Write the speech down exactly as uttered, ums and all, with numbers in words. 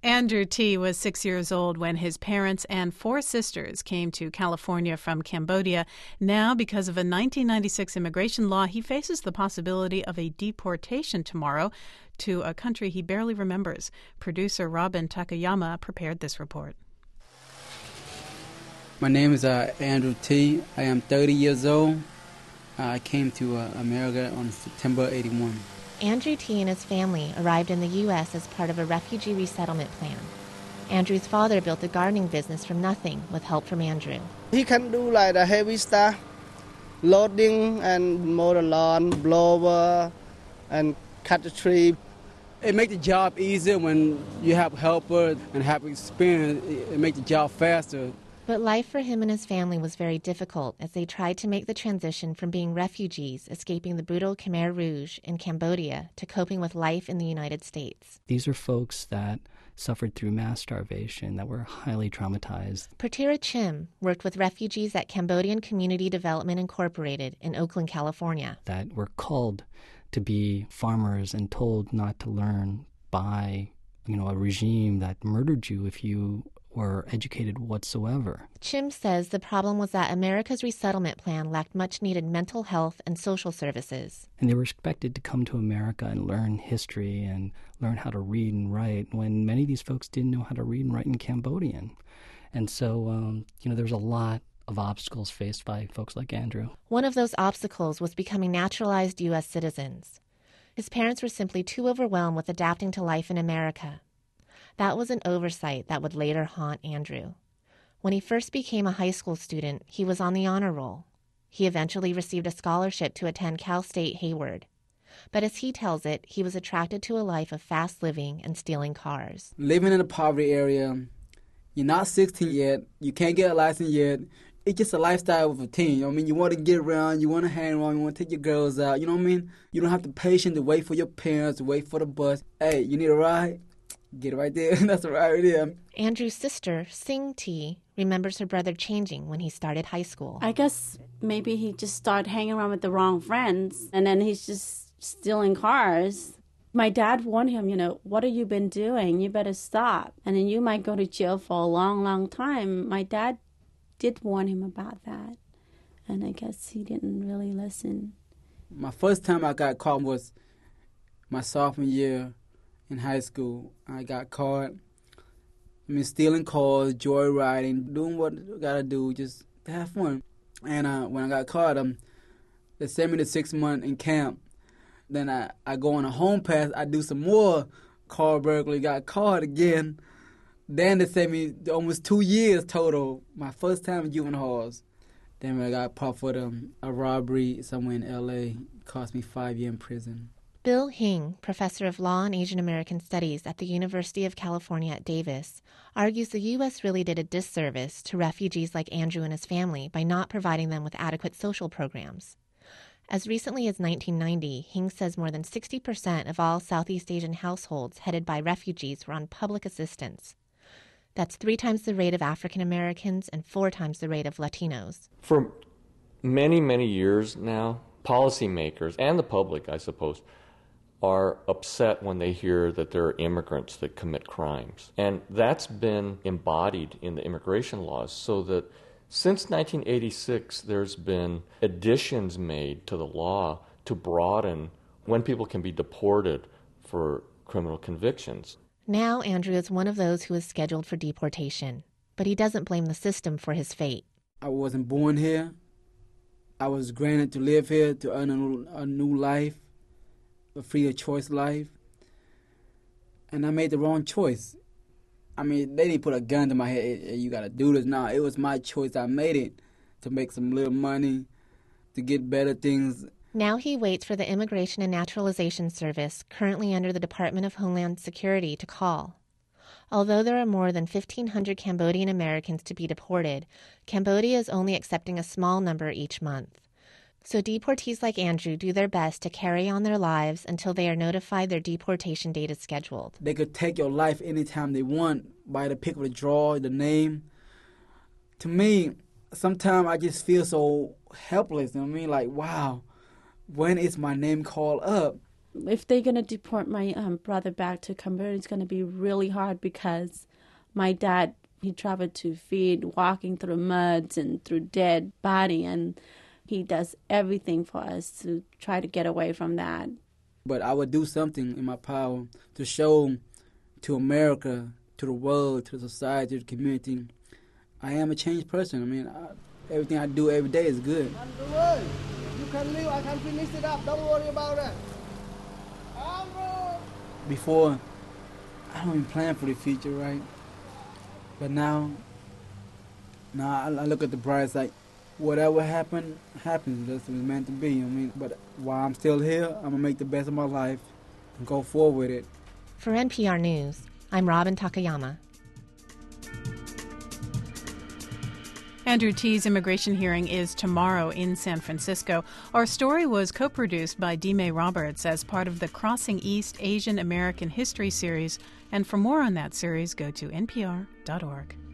Andrew T. was six years old when his parents and four sisters came to California from Cambodia. Now, because of a nineteen ninety-six immigration law, he faces the possibility of a deportation tomorrow to a country he barely remembers. Producer Robin Takayama prepared this report. My name is uh, Andrew T. I am thirty years old. I came to uh, America on September eighty-one. Andrew T. and his family arrived in the U S as part of a refugee resettlement plan. Andrew's father built a gardening business from nothing with help from Andrew. He can do like the heavy stuff, loading and mow the lawn, blower, and cut the tree. It makes the job easier when you have helpers and have experience. It makes the job faster. But life for him and his family was very difficult as they tried to make the transition from being refugees escaping the brutal Khmer Rouge in Cambodia to coping with life in the United States. These are folks that suffered through mass starvation, that were highly traumatized. Pratira Chim worked with refugees at Cambodian Community Development Incorporated in Oakland, California. That were called to be farmers and told not to learn by, you know, a regime that murdered you if you were educated whatsoever. Chim says the problem was that America's resettlement plan lacked much-needed mental health and social services. And they were expected to come to America and learn history and learn how to read and write when many of these folks didn't know how to read and write in Cambodian. And so, um, you know, there was a lot of obstacles faced by folks like Andrew. One of those obstacles was becoming naturalized U S citizens. His parents were simply too overwhelmed with adapting to life in America. That was an oversight that would later haunt Andrew. When he first became a high school student, he was on the honor roll. He eventually received a scholarship to attend Cal State Hayward. But as he tells it, he was attracted to a life of fast living and stealing cars. Living in a poverty area, you're not sixteen yet, you can't get a license yet. It's just a lifestyle of a teen. You know what I mean? You want to get around, you want to hang around, you want to take your girls out. You know what I mean? You don't have the patience to wait for your parents, to wait for the bus. Hey, you need a ride? Get it right there. That's right there. Andrew's sister, Sing T, remembers her brother changing when he started high school. I guess maybe he just started hanging around with the wrong friends, and then he's just stealing cars. My dad warned him, you know, what have you been doing? You better stop. And then you might go to jail for a long, long time. My dad did warn him about that, and I guess he didn't really listen. My first time I got caught was my sophomore year in high school. I got caught. I mean, stealing cars, joyriding, doing what I gotta do, just to have fun. And uh, when I got caught, um, they sent me to six months in camp. Then I, I go on a home pass. I do some more car burglary, got caught again. Then they sent me to almost two years total. My first time in juvenile halls. Then when I got caught for um, a robbery somewhere in L A, it cost me five years in prison. Bill Hing, professor of law and Asian American studies at the University of California at Davis, argues the U S really did a disservice to refugees like Andrew and his family by not providing them with adequate social programs. As recently as nineteen ninety, Hing says more than sixty percent of all Southeast Asian households headed by refugees were on public assistance. That's three times the rate of African Americans and four times the rate of Latinos. For many, many years now, policymakers and the public, I suppose, are upset when they hear that there are immigrants that commit crimes. And that's been embodied in the immigration laws, so that since nineteen eighty-six, there's been additions made to the law to broaden when people can be deported for criminal convictions. Now Andrew is one of those who is scheduled for deportation, but he doesn't blame the system for his fate. I wasn't born here. I was granted to live here, to earn a new, a new life, a free of choice life, and I made the wrong choice. I mean, they didn't put a gun to my head, hey, you gotta do this. No, it was my choice. I made it to make some little money, to get better things. Now he waits for the Immigration and Naturalization Service, currently under the Department of Homeland Security, to call. Although there are more than fifteen hundred Cambodian Americans to be deported, Cambodia is only accepting a small number each month. So deportees like Andrew do their best to carry on their lives until they are notified their deportation date is scheduled. They could take your life anytime they want by the pick of the draw, the name. To me, sometimes I just feel so helpless. You know what I mean? Like, wow, when is my name called up? If they're going to deport my um, brother back to Cambodia, it's going to be really hard because my dad, he traveled to feed, walking through muds and through dead body, and he does everything for us to try to get away from that. But I would do something in my power to show to America, to the world, to the society, to the community, I am a changed person. I mean, I, everything I do every day is good. You can leave, I can finish it up, don't worry about that. Before, I don't even plan for the future, right? But now, now I, I look at the bright side. Whatever happened, happens. That's what it's meant to be. I mean, but while I'm still here, I'm gonna make the best of my life and go forward with it. For N P R News, I'm Robin Takayama. Andrew T's immigration hearing is tomorrow in San Francisco. Our story was co-produced by Dime Roberts as part of the Crossing East Asian American History series. And for more on that series, go to N P R dot org.